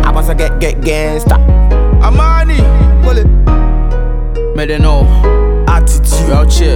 I was a get gangsta. Amani, Pull it. me they know. Attitude. Out here.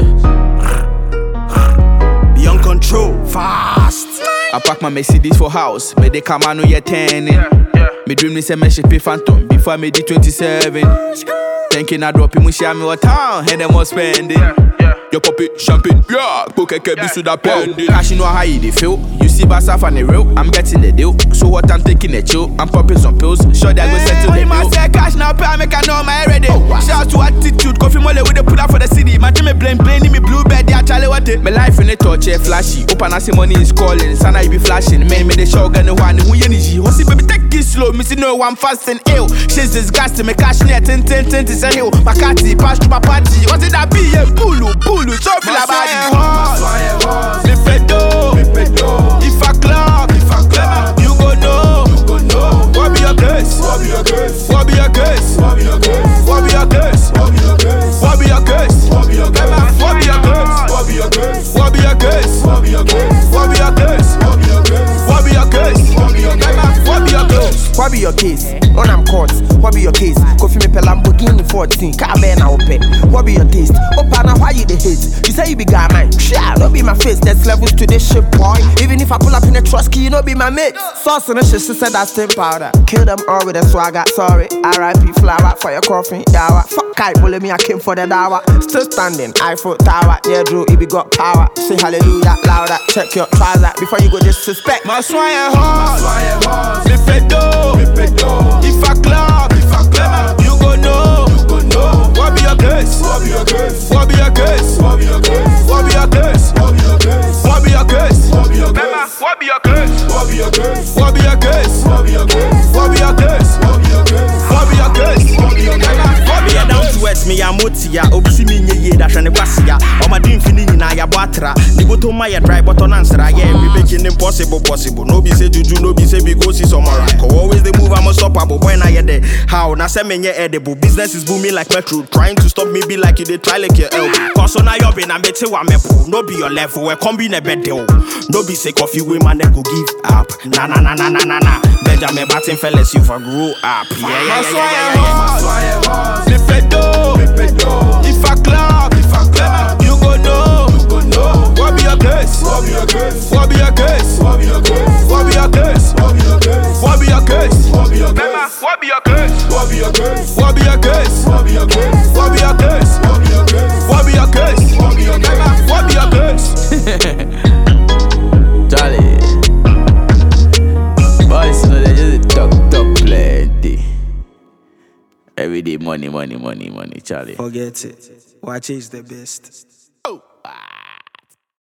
Beyond control. Fast. I pack my Mercedes for house. Me they come on yeah 10. Me dream is a me pay phantom before I made it 27. Thinking I drop him, we share me what town, and them was spending. Your copy champagne, yeah. Go keke bisu da pending. Cash you know how you they feel. You see Basaf and the real, I'm getting the deal. So what I'm taking a chill, I'm popping some pills. Sure that go settle the deal. Say cash now, pay I make I know my ready. Shout to attitude, coffee mole with the put up for the city. My dream me blame me bluebird, yeah Charlie what it. My life in the torch, flashy. Open I see money is calling, sana you be flashing. Man me the show gun one who you need. What's it baby take it slow, me see no I'm fast and ill. She's disgusting, me cash near 10 to say hill. My catty pass to my party. What did that be? Yeah, bulu. So feel about it. Me pedo. If I club, you go know. What be your case? What be your case? What be your case? What be your case? What be your case? What be your case? What be your case? What be your case? What be your case? What be your case? What be your case? What be your case? What be your case? What be your case? What be your case? What be your case? What be your case? What be your case? On I'm caught. What be your case? Coffee me pe Lamborghini 14. Car bear now pay. What be your taste? Opana why you the hate? You say you be guy man. Shit, don't be my face. There's levels to this shit, boy. Even if I pull up in a trusky, you know be my mate. Sauce and the shit, she said that's still powder. Kill them all with a swagger. Sorry, R.I.P. flower for your coffee. Yawa. Fuck kite, bully me. I came for the dawa. Still standing. Eiffel Tower. Yeah, Drew, it be got power. Say hallelujah louder. Check your trouser before you go disrespect. My swine horse. Me pedo. If I club, you go know. What be your case? What be your case? What be your case? What be your case? What be your case? What be your case? What be your case? What be your case? What be your case? What be your case? What be your case? What be your case? What be your case? What be your case? What be your case? What be your down to earth me amotia obisi me nye da hwene kwasia o ma din fini nyina ya boatra ni boto ma ya dry button answer yeah we making impossible possible no be say juju no be say because it's samurai always they move I'm unstoppable boy na ye there how na say menye edible business is booming like metro trying to stop me be like you they try like your elbow cause on your be na mete wa mepo no be your level we come be na bed deal no be say coffee we man go give up na Benjamin Batten fellas you for grow up yeah Me pedo. If I club, you go know. What be your case? What be your case? What be your case? What be your case? What be your case? What be your case? What be your case? What be your case? What be your case? What be your case? What be your case? What be your case? What be your case? What be your case? What be your case? What be your case? Charlie, boys, you know they just talk plenty. Every day money, Charlie. forget it watch is the best